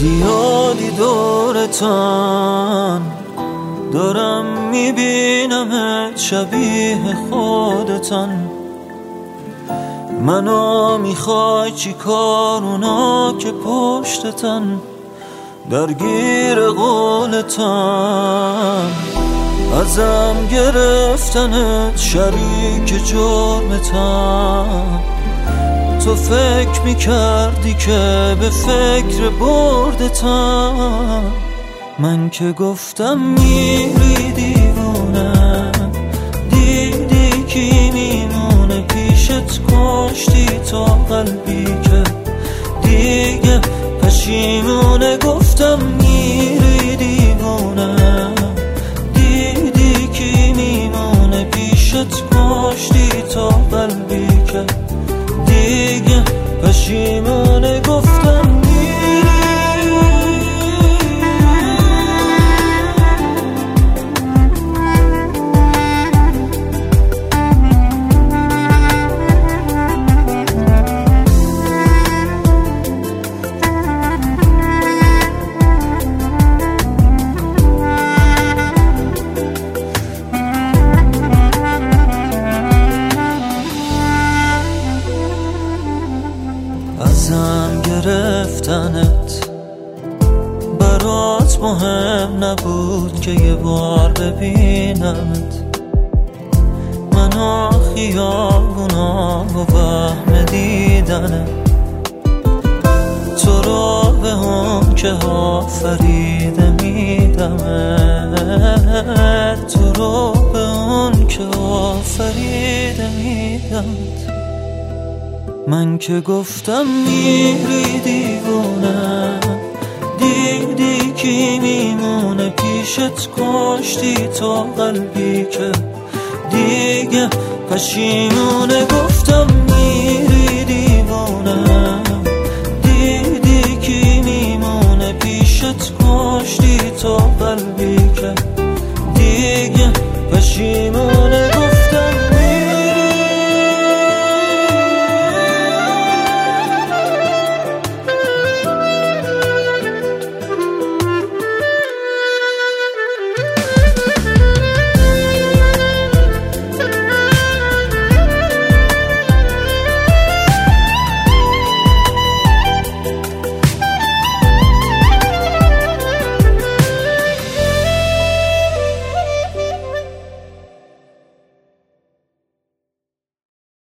زیادی دورتان دارم میبینمت شبیه خودتان. منو میخوای چی کار اونا که پشتتن درگیر قولتان. ازم گرفتنت شریک جرمتان. تو فکر میکردی که به فکر بردتان. من که گفتم میری دیوونه، دیدی کی میمونه پیشت، کشتی تا قلبی که دیگه پشیمونه. گفتم میری دیوونه، دیدی کی میمونه پیشت، کشتی تا قلبی که دیگه پشیمونه. گفتم ازم گرفتنت برات مهم نبود که یه بار ببینمت. منو خیابونا و وهم دیدنه، تو رو به اون که آفریده میدمت، تو رو به اون که آفریده میدمت. من که گفتم میری دیوونه، دیدی کی میمونه پیشت، کشتی تا قلبی که دیگه پشیمونه. گفتم